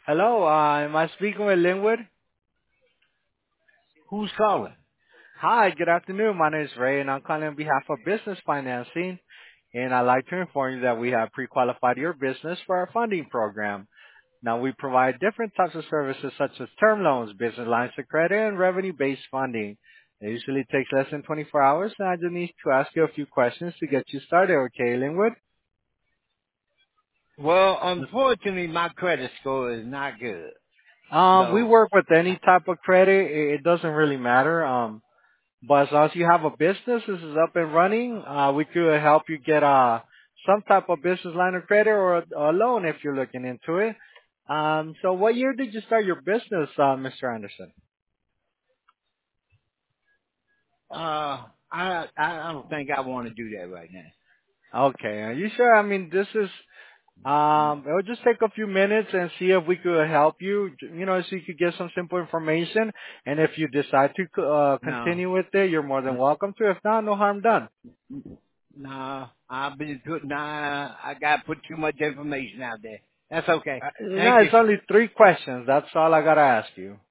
Hello, am I speaking with Linwood? Who's calling? Hi, good afternoon. My name is Ray, and I'm calling on behalf of Business Financing. And I'd like to inform you that we have pre-qualified your business for our funding program. Now, we provide different types of services such as term loans, business lines of credit, and revenue-based funding. It usually takes less than 24 hours, and I just need to ask you a few questions to get you started, okay, Linwood? Well, unfortunately, my credit score is not good. We So, work with any type of credit. It doesn't really matter. But as long as you have a business, this is up and running, we could help you get some type of business line of credit or a loan if you're looking into it. So what year did you start your business, Mr. Anderson? I don't think I want to do that right now. Okay, are you sure? I mean, this is, it'll just take a few minutes and see if we could help you, so you could get some simple information. And if you decide to, No, continue with it, you're more than welcome to. If not, no harm done. no, I've been putting, I got to put too much information out there. That's okay. Thank you. It's only three questions. That's all I gotta ask you.